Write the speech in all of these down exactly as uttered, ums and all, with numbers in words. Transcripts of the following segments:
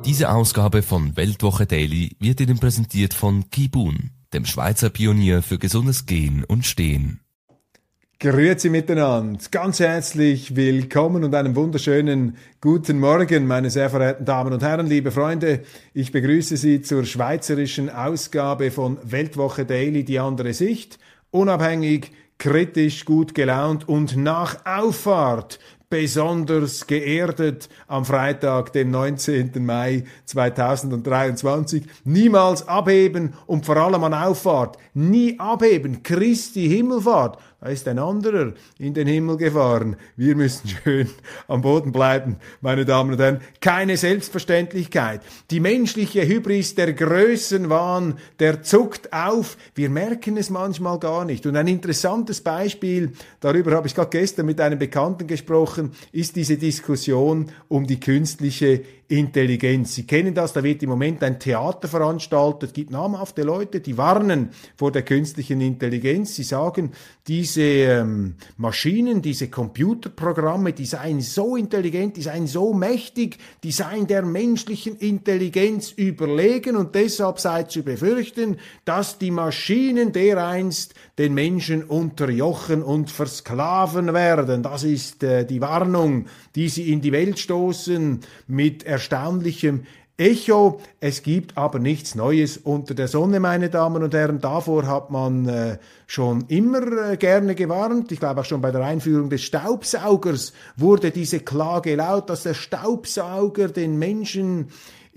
Diese Ausgabe von Weltwoche Daily wird Ihnen präsentiert von Kibun, dem Schweizer Pionier für gesundes Gehen und Stehen. Grüezi miteinander, ganz herzlich willkommen und einen wunderschönen guten Morgen, meine sehr verehrten Damen und Herren, liebe Freunde. Ich begrüße Sie zur schweizerischen Ausgabe von Weltwoche Daily, die andere Sicht, unabhängig, kritisch, gut gelaunt und nach Auffahrt besonders geerdet am Freitag, dem neunzehnten Mai zweitausenddreiundzwanzig. Niemals abheben und vor allem an Auffahrt nie abheben. Christi Himmelfahrt. Da ist ein anderer in den Himmel gefahren. Wir müssen schön am Boden bleiben, meine Damen und Herren. Keine Selbstverständlichkeit. Die menschliche Hybris, der Größenwahn, der zuckt auf. Wir merken es manchmal gar nicht. Und ein interessantes Beispiel, darüber habe ich gerade gestern mit einem Bekannten gesprochen, ist diese Diskussion um die künstliche Intelligenz. Sie kennen das, da wird im Moment ein Theater veranstaltet, es gibt namhafte Leute, die warnen vor der künstlichen Intelligenz. Sie sagen, diese ähm, Maschinen, diese Computerprogramme, die seien so intelligent, die seien so mächtig, die seien der menschlichen Intelligenz überlegen und deshalb sei zu befürchten, dass die Maschinen dereinst den Menschen unterjochen und versklaven werden. Das ist äh, die Warnung, die sie in die Welt stoßen mit erstaunlichem Echo. Es gibt aber nichts Neues unter der Sonne, meine Damen und Herren. Davor hat man äh, schon immer äh, gerne gewarnt. Ich glaube auch schon bei der Einführung des Staubsaugers wurde diese Klage laut, dass der Staubsauger den Menschen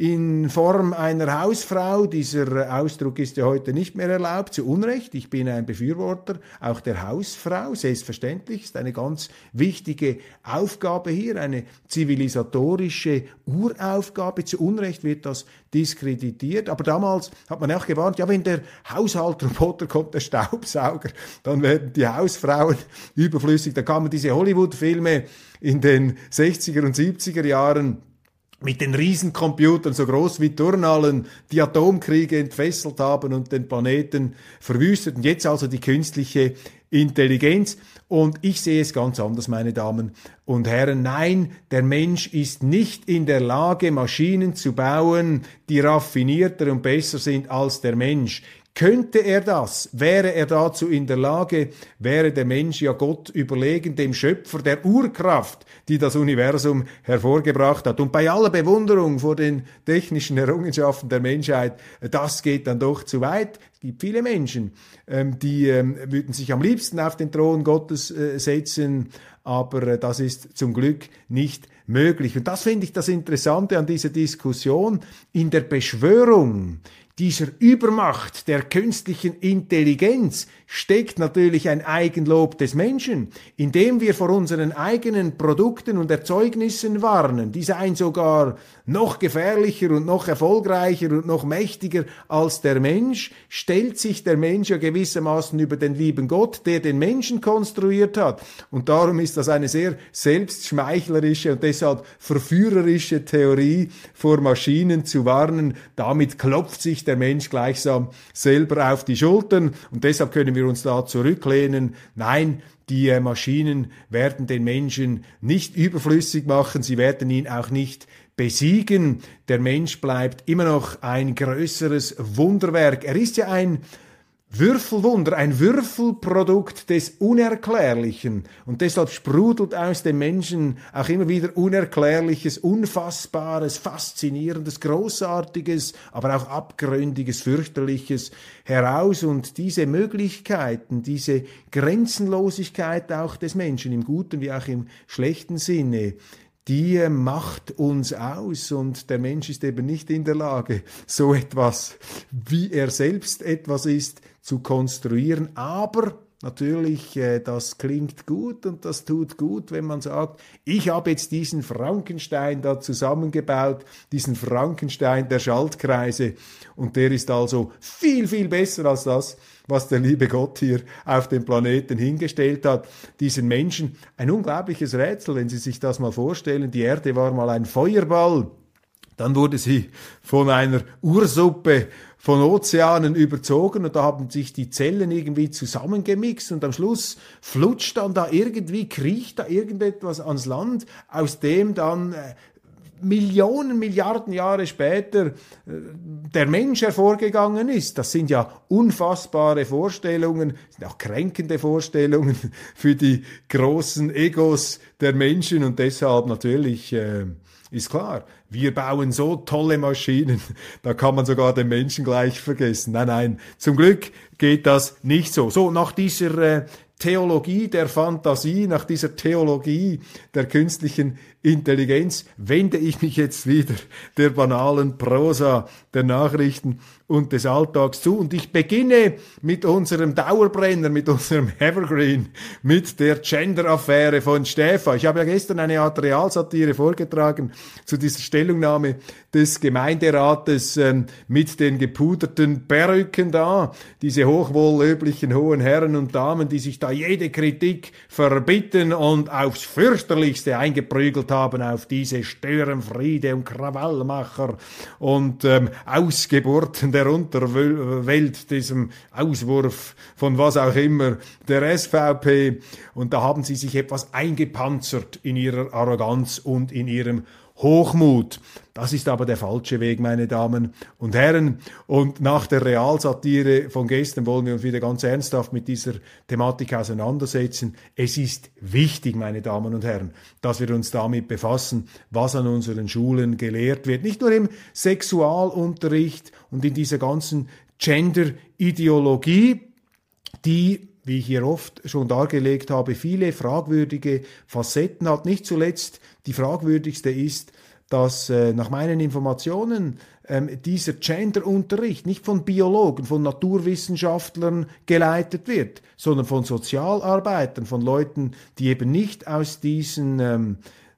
in Form einer Hausfrau, dieser Ausdruck ist ja heute nicht mehr erlaubt, zu Unrecht, ich bin ein Befürworter auch der Hausfrau, selbstverständlich, ist eine ganz wichtige Aufgabe hier, eine zivilisatorische Uraufgabe, zu Unrecht wird das diskreditiert, aber damals hat man auch gewarnt, ja, wenn der Haushaltsroboter kommt, der Staubsauger, dann werden die Hausfrauen überflüssig, da kamen diese Hollywood-Filme in den sechziger und siebziger Jahren, mit den Riesencomputern, so groß wie Turnhallen, die Atomkriege entfesselt haben und den Planeten verwüstet. Und jetzt also die künstliche Intelligenz. Und ich sehe es ganz anders, meine Damen und Herren. Nein, der Mensch ist nicht in der Lage, Maschinen zu bauen, die raffinierter und besser sind als der Mensch. Könnte er das, wäre er dazu in der Lage, wäre der Mensch ja Gott überlegen, dem Schöpfer, der Urkraft, die das Universum hervorgebracht hat. Und bei aller Bewunderung vor den technischen Errungenschaften der Menschheit, das geht dann doch zu weit. Es gibt viele Menschen, die würden sich am liebsten auf den Thron Gottes setzen, aber das ist zum Glück nicht möglich. Und das finde ich das Interessante an dieser Diskussion. In der Beschwörung dieser Übermacht der künstlichen Intelligenz steckt natürlich ein Eigenlob des Menschen, indem wir vor unseren eigenen Produkten und Erzeugnissen warnen. Die seien sogar noch gefährlicher und noch erfolgreicher und noch mächtiger als der Mensch, stellt sich der Mensch ja gewissermaßen über den lieben Gott, der den Menschen konstruiert hat. Und darum ist das eine sehr selbstschmeichlerische und deshalb verführerische Theorie, vor Maschinen zu warnen. Damit klopft sich der Mensch gleichsam selber auf die Schultern und deshalb können wir uns da zurücklehnen. Nein, die äh, Maschinen werden den Menschen nicht überflüssig machen, sie werden ihn auch nicht besiegen. Der Mensch bleibt immer noch ein größeres Wunderwerk. Er ist ja ein Würfelwunder, ein Würfelprodukt des Unerklärlichen und deshalb sprudelt aus dem Menschen auch immer wieder Unerklärliches, Unfassbares, Faszinierendes, Großartiges, aber auch Abgründiges, Fürchterliches heraus und diese Möglichkeiten, diese Grenzenlosigkeit auch des Menschen im guten wie auch im schlechten Sinne, die macht uns aus und der Mensch ist eben nicht in der Lage, so etwas, wie er selbst etwas ist, zu konstruieren. Aber natürlich, äh, das klingt gut und das tut gut, wenn man sagt, ich habe jetzt diesen Frankenstein da zusammengebaut, diesen Frankenstein der Schaltkreise und der ist also viel, viel besser als das, was der liebe Gott hier auf dem Planeten hingestellt hat. Diesen Menschen ein unglaubliches Rätsel, wenn Sie sich das mal vorstellen. Die Erde war mal ein Feuerball. Dann wurde sie von einer Ursuppe von Ozeanen überzogen und da haben sich die Zellen irgendwie zusammengemixt und am Schluss flutscht dann da irgendwie, kriecht da irgendetwas ans Land, aus dem dann äh, Millionen, Milliarden Jahre später der Mensch hervorgegangen ist. Das sind ja unfassbare Vorstellungen, sind auch kränkende Vorstellungen für die großen Egos der Menschen und deshalb natürlich äh, ist klar, wir bauen so tolle Maschinen, da kann man sogar den Menschen gleich vergessen. Nein, nein, zum Glück geht das nicht so. So, nach dieser äh, Theologie der Fantasie, nach dieser Theologie der künstlichen Intelligenz wende ich mich jetzt wieder der banalen Prosa der Nachrichten und des Alltags zu. Und ich beginne mit unserem Dauerbrenner, mit unserem Evergreen, mit der Gender-Affäre von Stäfa. Ich habe ja gestern eine Art Realsatire vorgetragen zu dieser Stellungnahme des Gemeinderates ähm, mit den gepuderten Perücken da, diese hochwohllöblichen hohen Herren und Damen, die sich da jede Kritik verbitten und aufs Fürchterlichste eingeprügelt haben auf diese Störenfriede und Krawallmacher und ähm, Ausgeburten der Unterwelt, diesem Auswurf von was auch immer der S V P. Und da haben sie sich etwas eingepanzert in ihrer Arroganz und in ihrem Hochmut. Das ist aber der falsche Weg, meine Damen und Herren. Und nach der Realsatire von gestern wollen wir uns wieder ganz ernsthaft mit dieser Thematik auseinandersetzen. Es ist wichtig, meine Damen und Herren, dass wir uns damit befassen, was an unseren Schulen gelehrt wird. Nicht nur im Sexualunterricht und in dieser ganzen Gender-Ideologie, die, wie ich hier oft schon dargelegt habe, viele fragwürdige Facetten hat. Nicht zuletzt die fragwürdigste ist, dass äh, nach meinen Informationen ähm, dieser Gender-Unterricht nicht von Biologen, von Naturwissenschaftlern geleitet wird, sondern von Sozialarbeitern, von Leuten, die eben nicht aus diesen ähm,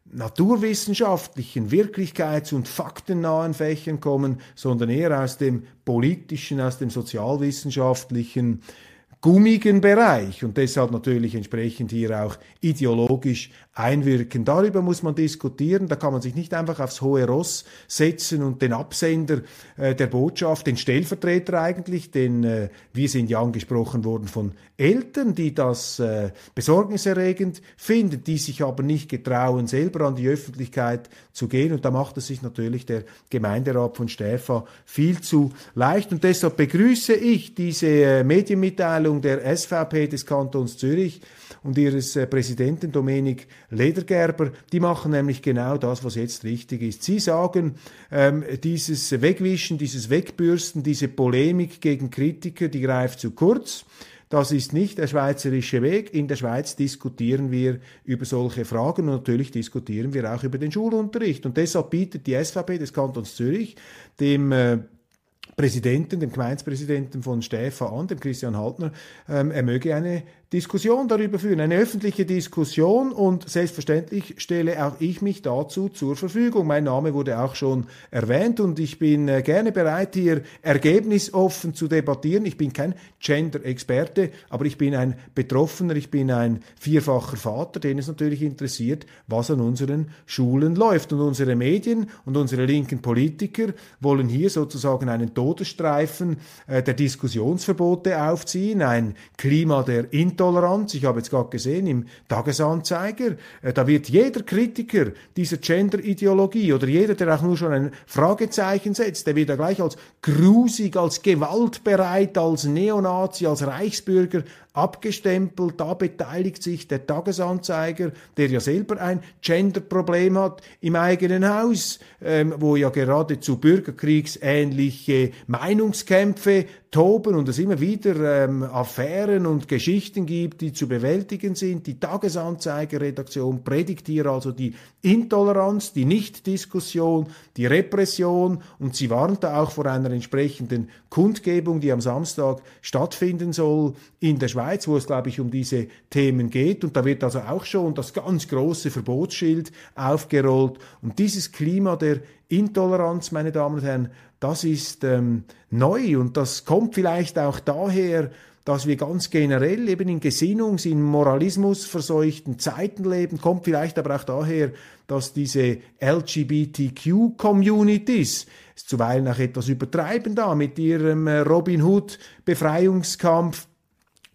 naturwissenschaftlichen, wirklichkeits- und faktennahen Fächern kommen, sondern eher aus dem politischen, aus dem sozialwissenschaftlichen, gummigen Bereich und deshalb natürlich entsprechend hier auch ideologisch einwirken. Darüber muss man diskutieren, da kann man sich nicht einfach aufs hohe Ross setzen und den Absender äh, der Botschaft, den Stellvertreter eigentlich, denn äh, wir sind ja angesprochen worden von Eltern, die das äh, besorgniserregend finden, die sich aber nicht getrauen, selber an die Öffentlichkeit zu gehen und da macht es sich natürlich der Gemeinderat von Stäfa viel zu leicht und deshalb begrüße ich diese äh, Medienmitteilung der S V P des Kantons Zürich und ihres äh, Präsidenten Dominik Ledergerber. Die machen nämlich genau das, was jetzt richtig ist. Sie sagen, ähm, dieses Wegwischen, dieses Wegbürsten, diese Polemik gegen Kritiker, die greift zu kurz. Das ist nicht der schweizerische Weg. In der Schweiz diskutieren wir über solche Fragen und natürlich diskutieren wir auch über den Schulunterricht. Und deshalb bietet die S V P des Kantons Zürich dem äh, Präsidenten, dem Gemeindepräsidenten von Stäfa an, dem Christian Haltner, ähm, er möge eine Diskussion darüber führen, eine öffentliche Diskussion und selbstverständlich stelle auch ich mich dazu zur Verfügung. Mein Name wurde auch schon erwähnt und ich bin äh, gerne bereit, hier ergebnisoffen zu debattieren. Ich bin kein Gender-Experte, aber ich bin ein Betroffener, ich bin ein vierfacher Vater, den es natürlich interessiert, was an unseren Schulen läuft. Und unsere Medien und unsere linken Politiker wollen hier sozusagen einen Todesstreifen äh, der Diskussionsverbote aufziehen, ein Klima der Intoleranz. Ich habe jetzt gerade gesehen im Tagesanzeiger, äh, da wird jeder Kritiker dieser Gender-Ideologie oder jeder, der auch nur schon ein Fragezeichen setzt, der wird da gleich als grusig, als gewaltbereit, als Neonazi, als Reichsbürger abgestempelt. Da beteiligt sich der Tagesanzeiger, der ja selber ein Gender-Problem hat im eigenen Haus, ähm, wo ja geradezu bürgerkriegsähnliche Meinungskämpfe toben und es immer wieder ähm, Affären und Geschichten gibt, die zu bewältigen sind. Die Tagesanzeiger-Redaktion predigt hier also die Intoleranz, die Nichtdiskussion, die Repression und sie warnt da auch vor einer entsprechenden Kundgebung, die am Samstag stattfinden soll in der Schweiz, wo es, glaube ich, um diese Themen geht. Und da wird also auch schon das ganz große Verbotsschild aufgerollt. Und dieses Klima der Intoleranz, meine Damen und Herren, das ist ähm, neu und das kommt vielleicht auch daher, dass wir ganz generell eben in Gesinnungs-, in Moralismus verseuchten Zeiten leben, kommt vielleicht aber auch daher, dass diese L G B T Q-Communities zuweilen auch etwas übertreiben da mit ihrem Robin Hood-Befreiungskampf,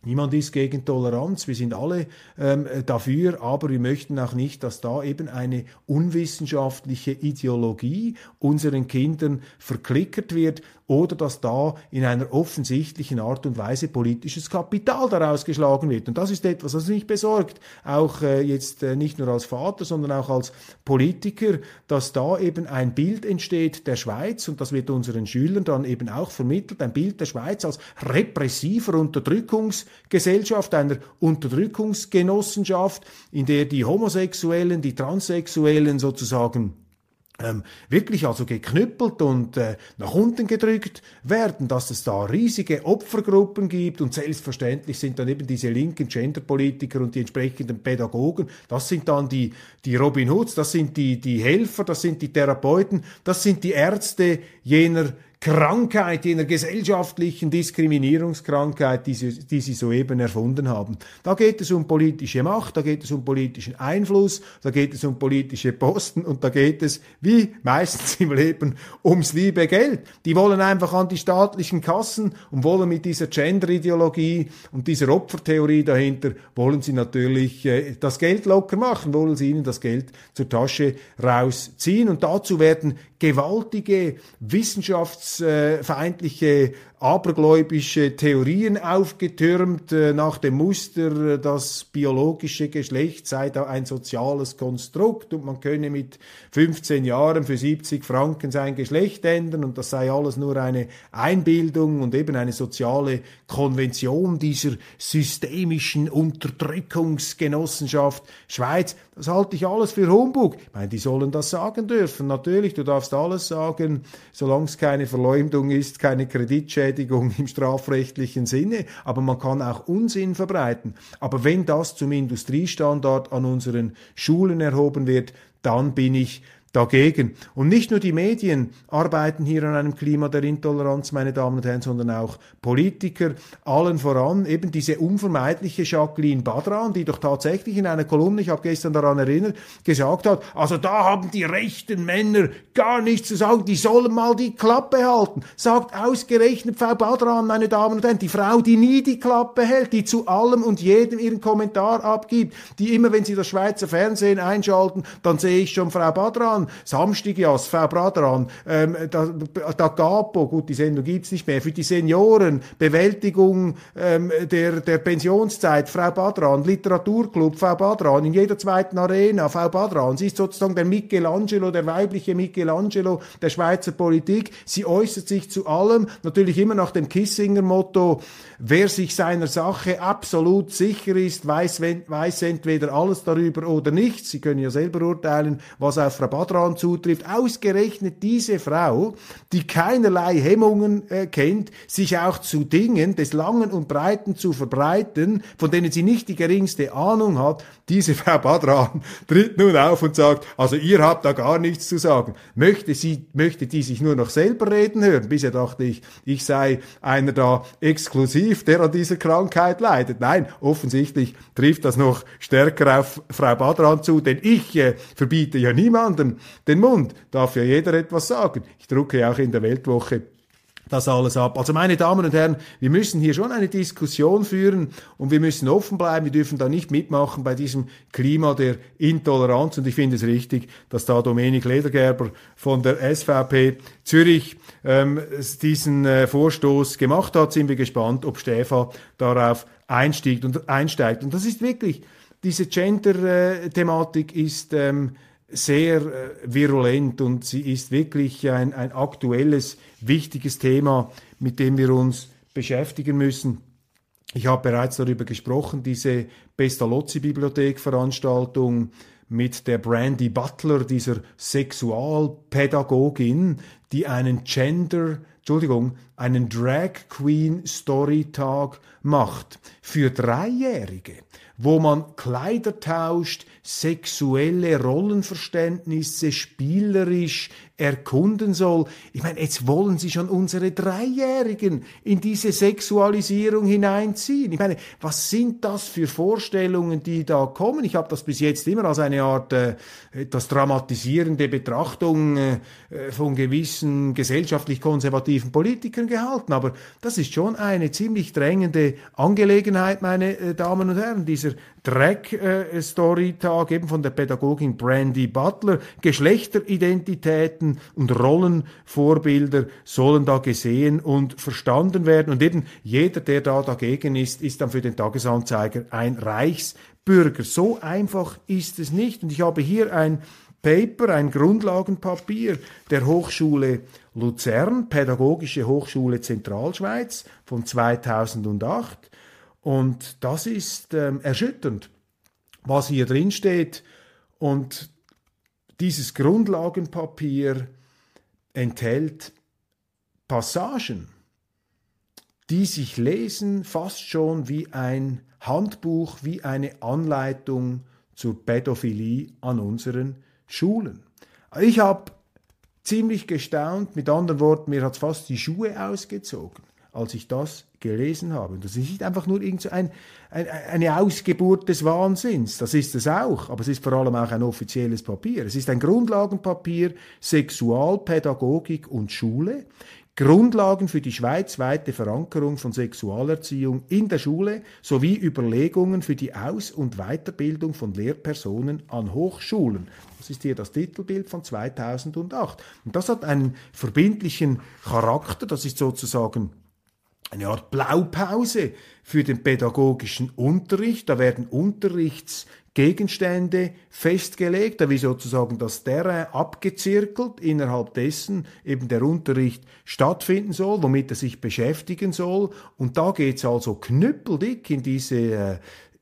Niemand ist gegen Toleranz, wir sind alle ähm, dafür, aber wir möchten auch nicht, dass da eben eine unwissenschaftliche Ideologie unseren Kindern verklickert wird oder dass da in einer offensichtlichen Art und Weise politisches Kapital daraus geschlagen wird. Und das ist etwas, was mich besorgt, auch äh, jetzt äh, nicht nur als Vater, sondern auch als Politiker, dass da eben ein Bild entsteht der Schweiz, und das wird unseren Schülern dann eben auch vermittelt, ein Bild der Schweiz als repressiver Unterdrückungs Gesellschaft, einer Unterdrückungsgenossenschaft, in der die Homosexuellen, die Transsexuellen sozusagen ähm, wirklich also geknüppelt und äh, nach unten gedrückt werden, dass es da riesige Opfergruppen gibt, und selbstverständlich sind dann eben diese linken Genderpolitiker und die entsprechenden Pädagogen, das sind dann die, die Robin Hoods, das sind die, die Helfer, das sind die Therapeuten, das sind die Ärzte jener Krankheit, jener gesellschaftlichen Diskriminierungskrankheit, die sie, die sie soeben erfunden haben. Da geht es um politische Macht, da geht es um politischen Einfluss, da geht es um politische Posten und da geht es, wie meistens im Leben, ums liebe Geld. Die wollen einfach an die staatlichen Kassen und wollen mit dieser Gender-Ideologie und dieser Opfertheorie dahinter, wollen sie natürlich äh, das Geld locker machen, wollen sie ihnen das Geld zur Tasche rausziehen, und dazu werden gewaltige wissenschaftsfeindliche, abergläubische Theorien aufgetürmt, äh, nach dem Muster, das biologische Geschlecht sei da ein soziales Konstrukt und man könne mit fünfzehn Jahren für siebzig Franken sein Geschlecht ändern und das sei alles nur eine Einbildung und eben eine soziale Konvention dieser systemischen Unterdrückungsgenossenschaft Schweiz. Das halte ich alles für Humbug. Ich meine, die sollen das sagen dürfen. Natürlich, du darfst alles sagen, solange es keine Verleumdung ist, keine Kreditschädigung im strafrechtlichen Sinne, aber man kann auch Unsinn verbreiten. Aber wenn das zum Industriestandard an unseren Schulen erhoben wird, dann bin ich dagegen. Und nicht nur die Medien arbeiten hier an einem Klima der Intoleranz, meine Damen und Herren, sondern auch Politiker, allen voran eben diese unvermeidliche Jacqueline Badran, die doch tatsächlich in einer Kolumne, ich habe gestern daran erinnert, gesagt hat, also da haben die rechten Männer gar nichts zu sagen, die sollen mal die Klappe halten. Sagt ausgerechnet Frau Badran, meine Damen und Herren, die Frau, die nie die Klappe hält, die zu allem und jedem ihren Kommentar abgibt, die immer, wenn sie das Schweizer Fernsehen einschalten, dann sehe ich schon Frau Badran, Samstagjas, Frau Badran, ähm, da, da Gapo, gut, die Sendung gibt's nicht mehr, für die Senioren, Bewältigung ähm, der, der Pensionszeit, Frau Badran, Literaturclub, Frau Badran, in jeder zweiten Arena, Frau Badran, sie ist sozusagen der Michelangelo, der weibliche Michelangelo der Schweizer Politik, sie äußert sich zu allem, natürlich immer nach dem Kissinger-Motto, wer sich seiner Sache absolut sicher ist, weiß, weiß entweder alles darüber oder nichts, Sie können ja selber urteilen, was auf Frau Badran zutrifft. Ausgerechnet diese Frau, die keinerlei Hemmungen äh, kennt, sich auch zu Dingen des Langen und Breiten zu verbreiten, von denen sie nicht die geringste Ahnung hat, diese Frau Badran tritt nun auf und sagt, also ihr habt da gar nichts zu sagen. Möchte sie, möchte die sich nur noch selber reden hören? Bisher dachte ich, ich sei einer da exklusiv, der an dieser Krankheit leidet. Nein, offensichtlich trifft das noch stärker auf Frau Badran zu, denn ich äh, verbiete ja niemandem den Mund, darf ja jeder etwas sagen. Ich drucke ja auch in der Weltwoche das alles ab. Also meine Damen und Herren, wir müssen hier schon eine Diskussion führen und wir müssen offen bleiben. Wir dürfen da nicht mitmachen bei diesem Klima der Intoleranz und ich finde es richtig, dass da Dominik Ledergerber von der S V P Zürich ähm, diesen äh, Vorstoß gemacht hat. Sind wir gespannt, ob Stephan darauf einsteigt und einsteigt. Und das ist wirklich, diese Gender-Thematik ist ähm, sehr äh, virulent und sie ist wirklich ein, ein aktuelles, wichtiges Thema, mit dem wir uns beschäftigen müssen. Ich habe bereits darüber gesprochen, diese Pestalozzi-Bibliothek-Veranstaltung mit der Brandy Butler, dieser Sexualpädagogin, die einen Gender, Entschuldigung, einen Drag Queen Storytag macht für Dreijährige. wo man Kleider tauscht, sexuelle Rollenverständnisse spielerisch erkunden soll. Ich meine, jetzt wollen sie schon unsere Dreijährigen in diese Sexualisierung hineinziehen. Ich meine, was sind das für Vorstellungen, die da kommen? Ich habe das bis jetzt immer als eine Art äh, etwas dramatisierende Betrachtung äh, von gewissen gesellschaftlich konservativen Politikern gehalten. Aber das ist schon eine ziemlich drängende Angelegenheit, meine äh, Damen und Herren. Dieser Drag-Storytag äh, eben von der Pädagogin Brandy Butler. Geschlechteridentitäten und Rollenvorbilder sollen da gesehen und verstanden werden. Und eben jeder, der da dagegen ist, ist dann für den Tagesanzeiger ein Reichsbürger. So einfach ist es nicht. Und ich habe hier ein Paper, ein Grundlagenpapier der Hochschule Luzern, Pädagogische Hochschule Zentralschweiz von zweitausendacht. Und das ist ähm, erschütternd, was hier drin steht. Und dieses Grundlagenpapier enthält Passagen, die sich lesen fast schon wie ein Handbuch, wie eine Anleitung zur Pädophilie an unseren Schulen. Ich habe ziemlich gestaunt, mit anderen Worten, mir hat es fast die Schuhe ausgezogen, als ich das gelesen habe. Und das ist nicht einfach nur irgend so ein, ein, eine Ausgeburt des Wahnsinns, das ist es auch, aber es ist vor allem auch ein offizielles Papier. Es ist ein Grundlagenpapier Sexualpädagogik und Schule, Grundlagen für die schweizweite Verankerung von Sexualerziehung in der Schule sowie Überlegungen für die Aus- und Weiterbildung von Lehrpersonen an Hochschulen. Das ist hier das Titelbild von zweitausendacht. Und das hat einen verbindlichen Charakter, das ist sozusagen eine Art Blaupause für den pädagogischen Unterricht. Da werden Unterrichtsgegenstände festgelegt, da wird sozusagen das Terrain abgezirkelt, innerhalb dessen eben der Unterricht stattfinden soll, womit er sich beschäftigen soll. Und da geht es also knüppeldick in diese äh,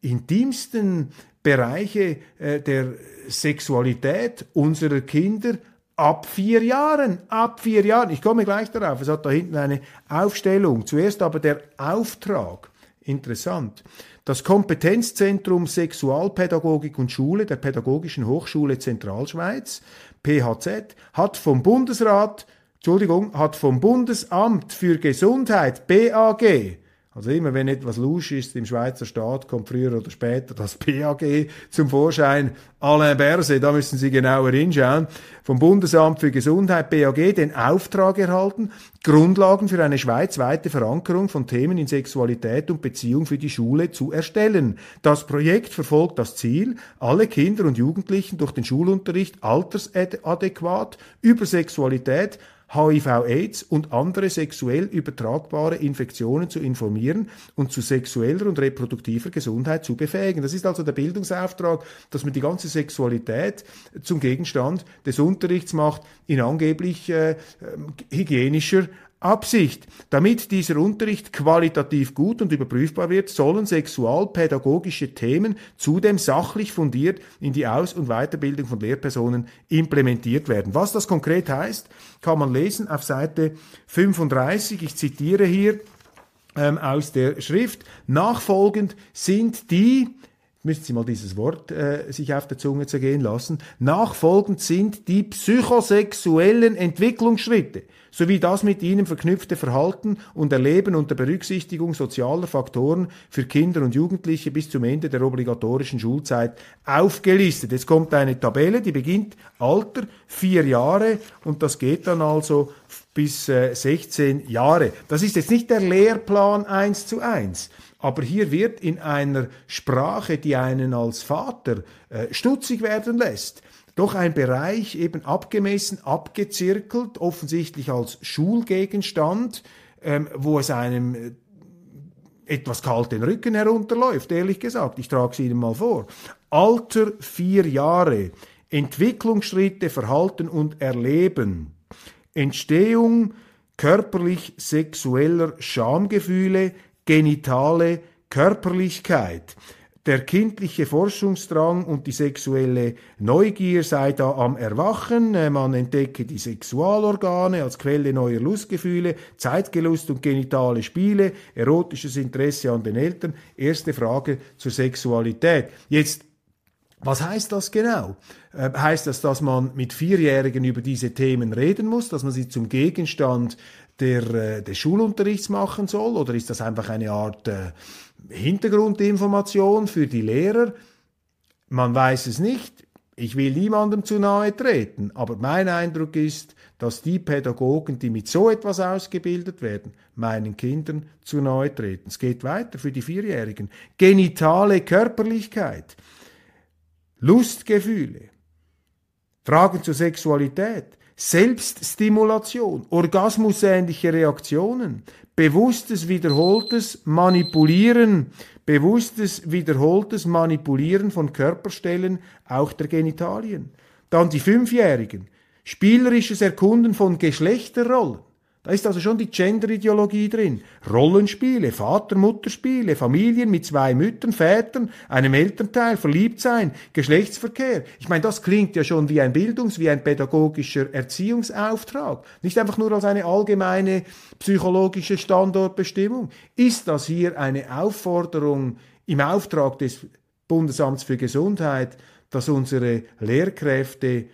intimsten Bereiche äh, der Sexualität unserer Kinder, ab vier Jahren, ab vier Jahren. Ich komme gleich darauf, es hat da hinten eine Aufstellung. Zuerst aber der Auftrag. Interessant. Das Kompetenzzentrum Sexualpädagogik und Schule der Pädagogischen Hochschule Zentralschweiz, P H Z, hat vom Bundesrat, Entschuldigung, hat vom Bundesamt für Gesundheit, B A G, also immer wenn etwas lusch ist im Schweizer Staat, kommt früher oder später das B A G zum Vorschein. Alain Berset, da müssen Sie genauer hinschauen. Vom Bundesamt für Gesundheit, B A G, den Auftrag erhalten, Grundlagen für eine schweizweite Verankerung von Themen in Sexualität und Beziehung für die Schule zu erstellen. Das Projekt verfolgt das Ziel, alle Kinder und Jugendlichen durch den Schulunterricht altersadäquat über Sexualität, H I V-Aids und andere sexuell übertragbare Infektionen zu informieren und zu sexueller und reproduktiver Gesundheit zu befähigen. Das ist also der Bildungsauftrag, dass man die ganze Sexualität zum Gegenstand des Unterrichts macht, in angeblich äh, hygienischer Absicht. Damit dieser Unterricht qualitativ gut und überprüfbar wird, sollen sexualpädagogische Themen zudem sachlich fundiert in die Aus- und Weiterbildung von Lehrpersonen implementiert werden. Was das konkret heißt, kann man lesen auf Seite fünfunddreißig. Ich zitiere hier ähm, aus der Schrift. Nachfolgend sind die, müssen Sie mal dieses Wort äh, sich auf der Zunge zergehen lassen, nachfolgend sind die psychosexuellen Entwicklungsschritte sowie das mit ihnen verknüpfte Verhalten und Erleben unter Berücksichtigung sozialer Faktoren für Kinder und Jugendliche bis zum Ende der obligatorischen Schulzeit aufgelistet. Jetzt kommt eine Tabelle, die beginnt Alter vier Jahre und das geht dann also bis äh, sechzehn Jahre. Das ist jetzt nicht der Lehrplan eins zu eins. Aber hier wird in einer Sprache, die einen als Vater äh, stutzig werden lässt, doch ein Bereich eben abgemessen, abgezirkelt, offensichtlich als Schulgegenstand, ähm, wo es einem äh, etwas kalt den Rücken herunterläuft, ehrlich gesagt. Ich trage es Ihnen mal vor. Alter vier Jahre, Entwicklungsschritte, Verhalten und Erleben, Entstehung körperlich-sexueller Schamgefühle, genitale Körperlichkeit. der kindliche Forschungsdrang und die sexuelle Neugier sei da am Erwachen, man entdecke die Sexualorgane als Quelle neuer Lustgefühle, Zeitgelust und genitale Spiele, erotisches Interesse an den Eltern. Erste Frage zur Sexualität. Jetzt, was heißt das genau? Äh, heißt das, dass man mit Vierjährigen über diese Themen reden muss, dass man sie zum Gegenstand der, äh, des Schulunterrichts machen soll, oder ist das einfach eine Art äh, Hintergrundinformation für die Lehrer? Man weiß es nicht. Ich will niemandem zu nahe treten, aber mein Eindruck ist, dass die Pädagogen, die mit so etwas ausgebildet werden, meinen Kindern zu nahe treten. Es geht weiter für die Vierjährigen. Genitale Körperlichkeit, Lustgefühle, Fragen zur Sexualität, Selbststimulation, orgasmusähnliche Reaktionen, bewusstes, wiederholtes Manipulieren, bewusstes, wiederholtes Manipulieren von Körperstellen, auch der Genitalien. Dann die Fünfjährigen, spielerisches Erkunden von Geschlechterrollen. Da ist also schon die Gender-Ideologie drin. Rollenspiele, Vater-Mutter-Spiele, Familien mit zwei Müttern, Vätern, einem Elternteil, verliebt sein, Geschlechtsverkehr. Ich meine, das klingt ja schon wie ein Bildungs-, wie ein pädagogischer Erziehungsauftrag. Nicht einfach nur als eine allgemeine psychologische Standortbestimmung. Ist das hier eine Aufforderung im Auftrag des Bundesamts für Gesundheit, dass unsere Lehrkräfte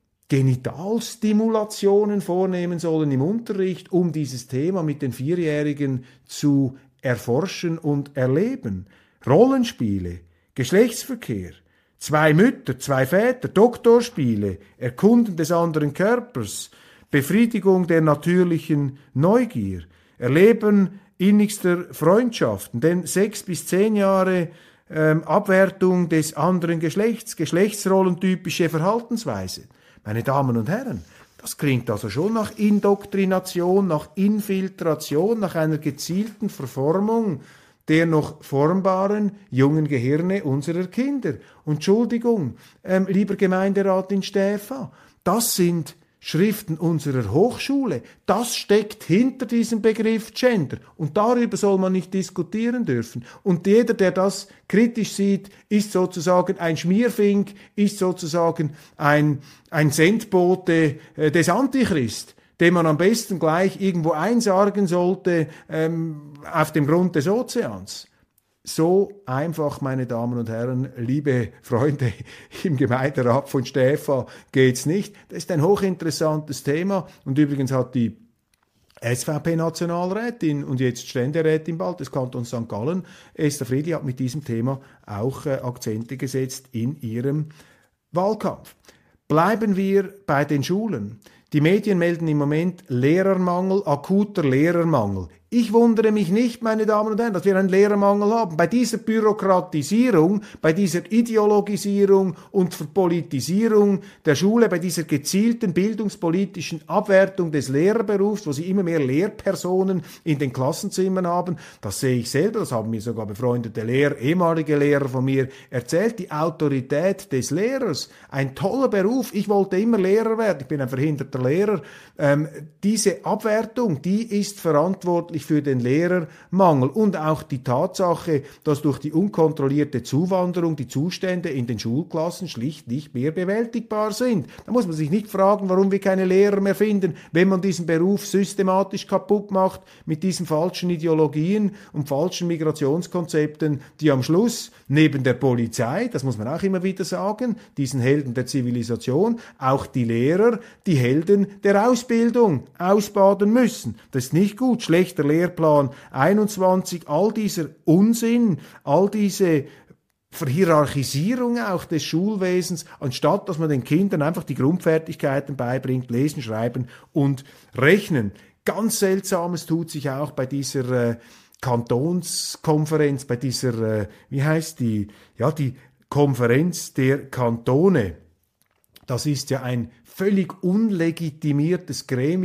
Genitalstimulationen vornehmen sollen im Unterricht, um dieses Thema mit den Vierjährigen zu erforschen und erleben? Rollenspiele, Geschlechtsverkehr, zwei Mütter, zwei Väter, Doktorspiele, Erkunden des anderen Körpers, Befriedigung der natürlichen Neugier, Erleben innigster Freundschaften, denn sechs bis zehn Jahre ähm, Abwertung des anderen Geschlechts, geschlechtsrollentypische Verhaltensweise. Meine Damen und Herren, das klingt also schon nach Indoktrination, nach Infiltration, nach einer gezielten Verformung der noch formbaren jungen Gehirne unserer Kinder. Und Entschuldigung, ähm, lieber Gemeinderat in Stäfa, das sind Schriften unserer Hochschule. Das steckt hinter diesem Begriff Gender. Und darüber soll man nicht diskutieren dürfen. Und jeder, der das kritisch sieht, ist sozusagen ein Schmierfink, ist sozusagen ein, ein Sendbote äh, des Antichrist, den man am besten gleich irgendwo einsargen sollte ähm, auf dem Grund des Ozeans. So einfach, meine Damen und Herren, liebe Freunde im Gemeinderat von Stäfa, geht's nicht. Das ist ein hochinteressantes Thema und übrigens hat die S V P-Nationalrätin und jetzt Ständerätin bald des Kantons Sankt Gallen, Esther Friedli, hat mit diesem Thema auch äh, Akzente gesetzt in ihrem Wahlkampf. Bleiben wir bei den Schulen. Die Medien melden im Moment Lehrermangel, akuter Lehrermangel. Ich wundere mich nicht, meine Damen und Herren, dass wir einen Lehrermangel haben. Bei dieser Bürokratisierung, bei dieser Ideologisierung und Verpolitisierung der Schule, bei dieser gezielten bildungspolitischen Abwertung des Lehrerberufs, wo sie immer mehr Lehrpersonen in den Klassenzimmern haben, das sehe ich selber, das haben mir sogar befreundete Lehrer, ehemalige Lehrer von mir erzählt, die Autorität des Lehrers, ein toller Beruf, ich wollte immer Lehrer werden, ich bin ein verhinderter Lehrer. Ähm, diese Abwertung, die ist verantwortlich für den Lehrermangel und auch die Tatsache, dass durch die unkontrollierte Zuwanderung die Zustände in den Schulklassen schlicht nicht mehr bewältigbar sind. Da muss man sich nicht fragen, warum wir keine Lehrer mehr finden, wenn man diesen Beruf systematisch kaputt macht mit diesen falschen Ideologien und falschen Migrationskonzepten, die am Schluss neben der Polizei, das muss man auch immer wieder sagen, diesen Helden der Zivilisation, auch die Lehrer, die Helden der Ausbildung ausbaden müssen. Das ist nicht gut. Schlechter Lehrplan einundzwanzig, all dieser Unsinn, all diese Verhierarchisierung auch des Schulwesens, anstatt dass man den Kindern einfach die Grundfertigkeiten beibringt, lesen, schreiben und rechnen. Ganz Seltsames tut sich auch bei dieser äh, Kantonskonferenz, bei dieser, äh, wie heißt die, ja, die Konferenz der Kantone. Das ist ja ein völlig unlegitimiertes Gremium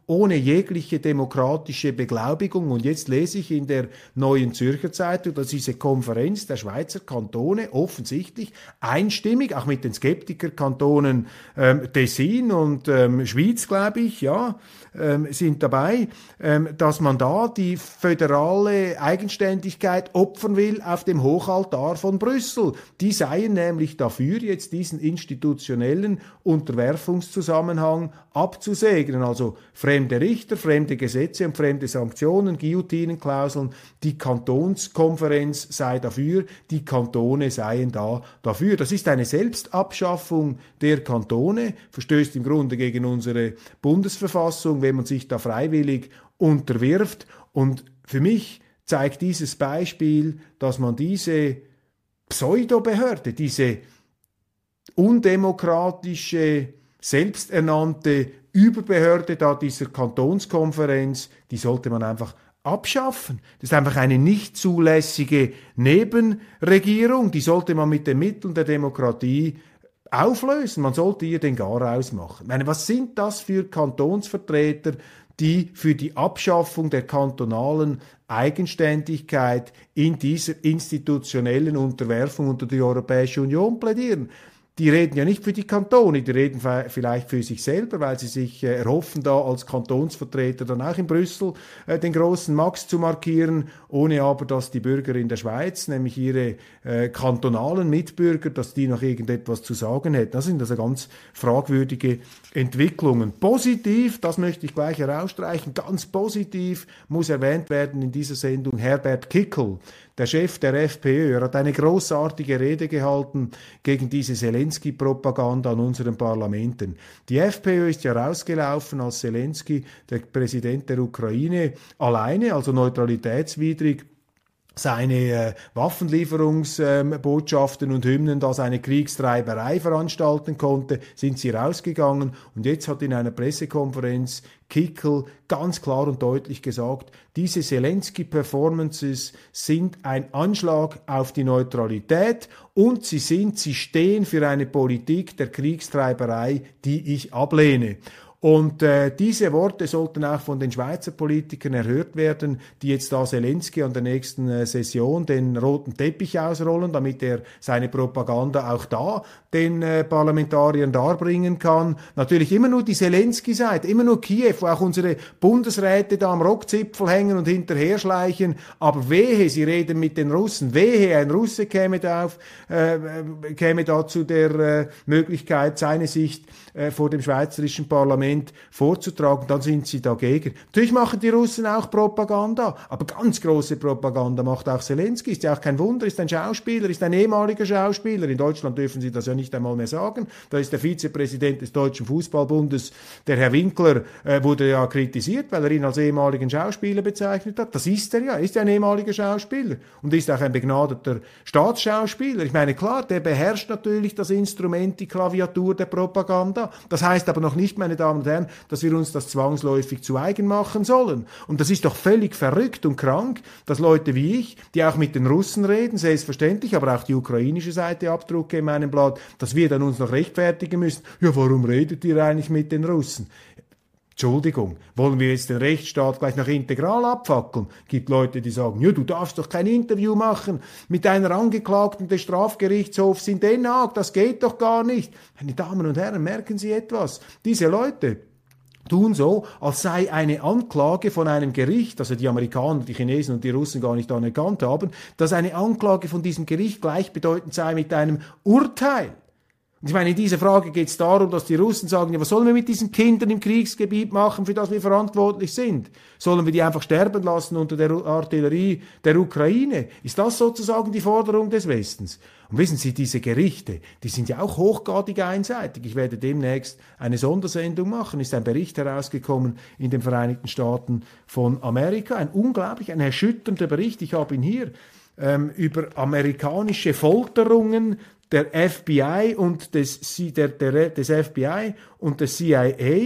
ohne jegliche demokratische Beglaubigung. Und jetzt lese ich in der Neuen Zürcher Zeitung, dass diese Konferenz der Schweizer Kantone offensichtlich einstimmig, auch mit den Skeptikerkantonen ähm, Tessin und ähm, Schwyz, glaube ich, ja, ähm, sind dabei, ähm, dass man da die föderale Eigenständigkeit opfern will auf dem Hochaltar von Brüssel. Die seien nämlich dafür, jetzt diesen institutionellen Unterwerfungszusammenhang abzusegnen. Also fremde Richter, fremde Gesetze und fremde Sanktionen, Guillotinenklauseln. Die Kantonskonferenz sei dafür, die Kantone seien da dafür. Das ist eine Selbstabschaffung der Kantone, verstößt im Grunde gegen unsere Bundesverfassung, wenn man sich da freiwillig unterwirft. Und für mich zeigt dieses Beispiel, dass man diese Pseudobehörde, diese undemokratische, selbsternannte Überbehörde da dieser Kantonskonferenz, die sollte man einfach abschaffen. Das ist einfach eine nicht zulässige Nebenregierung, die sollte man mit den Mitteln der Demokratie auflösen. Man sollte ihr den Garaus machen. Ich meine, was sind das für Kantonsvertreter, die für die Abschaffung der kantonalen Eigenständigkeit in dieser institutionellen Unterwerfung unter die Europäische Union plädieren? Die reden ja nicht für die Kantone, die reden vielleicht für sich selber, weil sie sich äh, erhoffen, da als Kantonsvertreter dann auch in Brüssel äh, den großen Max zu markieren, ohne aber, dass die Bürger in der Schweiz, nämlich ihre äh, kantonalen Mitbürger, dass die noch irgendetwas zu sagen hätten. Das sind also ganz fragwürdige Entwicklungen. Positiv, das möchte ich gleich herausstreichen, ganz positiv muss erwähnt werden in dieser Sendung Herbert Kickl, der Chef der FPÖ. Er hat eine großartige Rede gehalten gegen diese Zelensky-Propaganda an unseren Parlamenten. Die FPÖ ist ja rausgelaufen, als Zelensky, der Präsident der Ukraine, alleine, also neutralitätswidrig, seine äh, Waffenlieferungsbotschaften ähm, und Hymnen, da seine Kriegstreiberei veranstalten konnte, sind sie rausgegangen. Und jetzt hat in einer Pressekonferenz Kickl ganz klar und deutlich gesagt, diese Zelensky-Performances sind ein Anschlag auf die Neutralität und sie sind, sie stehen für eine Politik der Kriegstreiberei, die ich ablehne. Und äh, diese Worte sollten auch von den Schweizer Politikern erhört werden, die jetzt da Zelensky an der nächsten äh, Session den roten Teppich ausrollen, damit er seine Propaganda auch da den äh, Parlamentariern darbringen kann. Natürlich immer nur die Zelensky-Seite, immer nur Kiew, wo auch unsere Bundesräte da am Rockzipfel hängen und hinterher schleichen. Aber wehe, sie reden mit den Russen. Wehe, ein Russe käme da, auf, äh, käme da zu der äh, Möglichkeit, seine Sicht äh, vor dem schweizerischen Parlament vorzutragen, dann sind sie dagegen. Natürlich machen die Russen auch Propaganda, aber ganz große Propaganda macht auch Zelensky. Ist ja auch kein Wunder, ist ein Schauspieler, ist ein ehemaliger Schauspieler. In Deutschland dürfen sie das ja nicht einmal mehr sagen. Da ist der Vizepräsident des Deutschen Fußballbundes, der Herr Winkler, äh, wurde ja kritisiert, weil er ihn als ehemaligen Schauspieler bezeichnet hat. Das ist er ja, er ist ja ein ehemaliger Schauspieler und ist auch ein begnadeter Staatsschauspieler. Ich meine, klar, der beherrscht natürlich das Instrument, die Klaviatur der Propaganda. Das heißt aber noch nicht, meine Damen und Herren, dass wir uns das zwangsläufig zu eigen machen sollen. Und das ist doch völlig verrückt und krank, dass Leute wie ich, die auch mit den Russen reden, selbstverständlich, aber auch die ukrainische Seite abdrucke in meinem Blatt, dass wir dann uns noch rechtfertigen müssen. Ja, warum redet ihr eigentlich mit den Russen? Entschuldigung, wollen wir jetzt den Rechtsstaat gleich noch integral abfackeln? Gibt Leute, die sagen, ja, du darfst doch kein Interview machen mit einer Angeklagten des Strafgerichtshofs in Den Haag, das geht doch gar nicht. Meine Damen und Herren, merken Sie etwas? Diese Leute tun so, als sei eine Anklage von einem Gericht, also die Amerikaner, die Chinesen und die Russen gar nicht anerkannt haben, dass eine Anklage von diesem Gericht gleichbedeutend sei mit einem Urteil. Und ich meine, in dieser Frage geht es darum, dass die Russen sagen, ja, was sollen wir mit diesen Kindern im Kriegsgebiet machen, für das wir verantwortlich sind? Sollen wir die einfach sterben lassen unter der Artillerie der Ukraine? Ist das sozusagen die Forderung des Westens? Und wissen Sie, diese Gerichte, die sind ja auch hochgradig einseitig. Ich werde demnächst eine Sondersendung machen. Ist ein Bericht herausgekommen in den Vereinigten Staaten von Amerika. Ein unglaublich, ein erschütternder Bericht. Ich habe ihn hier ähm, über amerikanische Folterungen der F B I und des, der, der, des F B I und des C I A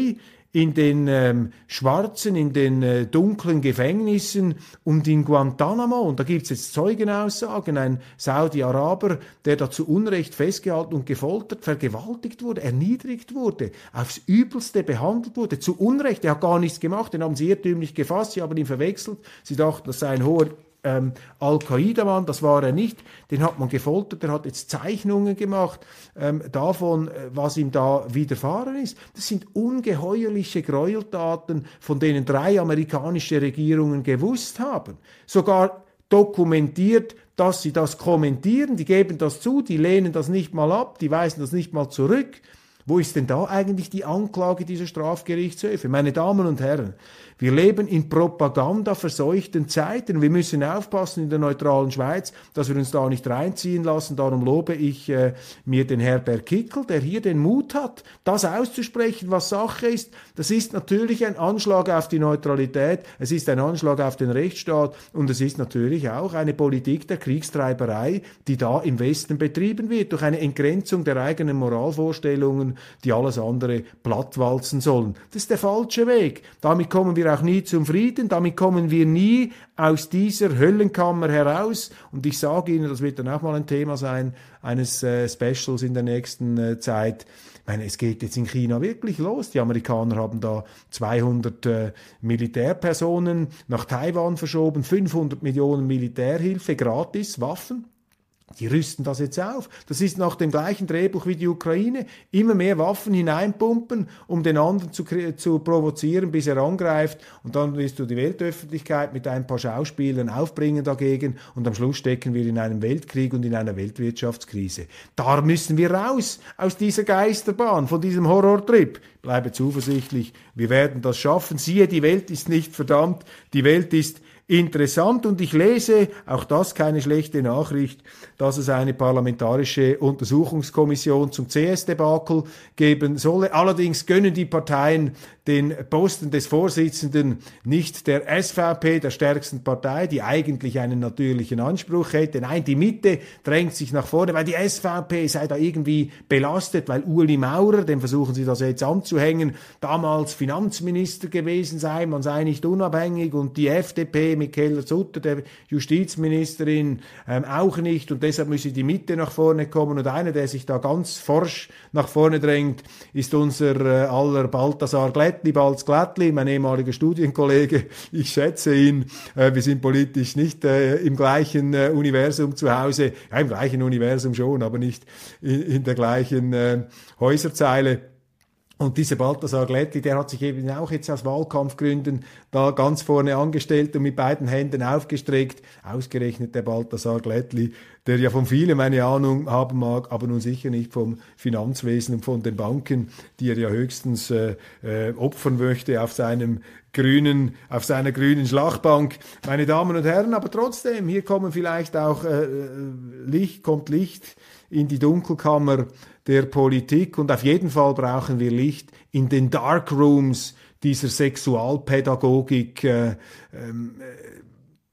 in den ähm, schwarzen, in den äh, dunklen Gefängnissen und in Guantanamo. Und da gibt es jetzt Zeugenaussagen, ein Saudi-Araber, der da zu Unrecht festgehalten und gefoltert, vergewaltigt wurde, erniedrigt wurde, aufs Übelste behandelt wurde, zu Unrecht. Er hat gar nichts gemacht, den haben sie irrtümlich gefasst, sie haben ihn verwechselt, sie dachten, das sei ein hoher Ähm, Al-Qaida-Mann, das war er nicht, den hat man gefoltert, er hat jetzt Zeichnungen gemacht ähm, davon, was ihm da widerfahren ist. Das sind ungeheuerliche Gräueltaten, von denen drei amerikanische Regierungen gewusst haben, sogar dokumentiert, dass sie das kommentieren, die geben das zu, die lehnen das nicht mal ab, die weisen das nicht mal zurück. Wo ist denn da eigentlich die Anklage dieser Strafgerichtshöfe? Meine Damen und Herren, wir leben in propagandaverseuchten Zeiten. Wir müssen aufpassen in der neutralen Schweiz, dass wir uns da nicht reinziehen lassen. Darum lobe ich äh, mir den Herbert Kickl, der hier den Mut hat, das auszusprechen, was Sache ist. Das ist natürlich ein Anschlag auf die Neutralität, es ist ein Anschlag auf den Rechtsstaat und es ist natürlich auch eine Politik der Kriegstreiberei, die da im Westen betrieben wird, durch eine Entgrenzung der eigenen Moralvorstellungen, die alles andere plattwalzen sollen. Das ist der falsche Weg. Damit kommen wir auch nie zum Frieden, damit kommen wir nie aus dieser Höllenkammer heraus. Und ich sage Ihnen, das wird dann auch mal ein Thema sein, eines äh, Specials in der nächsten äh, Zeit. Ich meine, es geht jetzt in China wirklich los. Die Amerikaner haben da zweihundert äh, Militärpersonen nach Taiwan verschoben, fünfhundert Millionen Militärhilfe, gratis, Waffen. Die rüsten das jetzt auf. Das ist nach dem gleichen Drehbuch wie die Ukraine. Immer mehr Waffen hineinpumpen, um den anderen zu, zu provozieren, bis er angreift. Und dann wirst du die Weltöffentlichkeit mit ein paar Schauspielern aufbringen dagegen. Und am Schluss stecken wir in einem Weltkrieg und in einer Weltwirtschaftskrise. Da müssen wir raus aus dieser Geisterbahn, von diesem Horrortrip. Bleibe zuversichtlich. Wir werden das schaffen. Siehe, die Welt ist nicht verdammt. Die Welt ist interessant und ich lese, auch das keine schlechte Nachricht, dass es eine parlamentarische Untersuchungskommission zum C S-Debakel geben solle. Allerdings gönnen die Parteien den Posten des Vorsitzenden nicht der S V P, der stärksten Partei, die eigentlich einen natürlichen Anspruch hätte. Nein, die Mitte drängt sich nach vorne, weil die S V P sei da irgendwie belastet, weil Ueli Maurer, dem versuchen sie das jetzt anzuhängen, damals Finanzminister gewesen sei, man sei nicht unabhängig und die F D P mit Keller-Sutter, der Justizministerin, ähm, auch nicht und deshalb müsse die Mitte nach vorne kommen und einer, der sich da ganz forsch nach vorne drängt, ist unser äh, aller Balthasar Glättli, Balz Glättli, mein ehemaliger Studienkollege, ich schätze ihn, äh, wir sind politisch nicht äh, im gleichen äh, Universum zu Hause, ja im gleichen Universum schon, aber nicht in, in der gleichen äh, Häuserzeile. Und dieser Balthasar Glättli, der hat sich eben auch jetzt aus Wahlkampfgründen da ganz vorne angestellt und mit beiden Händen aufgestreckt. Ausgerechnet der Balthasar Glättli, der ja von vielen eine Ahnung haben mag, aber nun sicher nicht vom Finanzwesen und von den Banken, die er ja höchstens äh, äh, opfern möchte auf seinem grünen, auf seiner grünen Schlachtbank. Meine Damen und Herren, aber trotzdem, hier kommen vielleicht auch äh, Licht, kommt Licht in die Dunkelkammer der Politik und auf jeden Fall brauchen wir Licht in den Dark Rooms dieser Sexualpädagogik äh, ähm, äh,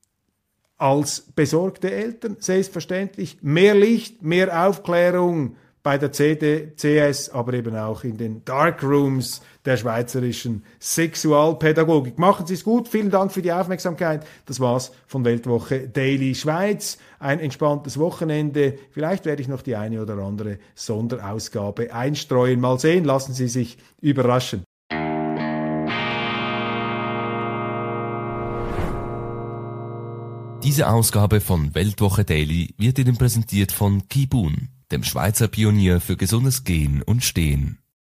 als besorgte Eltern. Selbstverständlich mehr Licht, mehr Aufklärung bei der C D, C S, aber eben auch in den Dark Rooms der schweizerischen Sexualpädagogik. Machen Sie es gut. Vielen Dank für die Aufmerksamkeit. Das war's von Weltwoche Daily Schweiz. Ein entspanntes Wochenende. Vielleicht werde ich noch die eine oder andere Sonderausgabe einstreuen. Mal sehen. Lassen Sie sich überraschen. Diese Ausgabe von Weltwoche Daily wird Ihnen präsentiert von Kibun, dem Schweizer Pionier für gesundes Gehen und Stehen.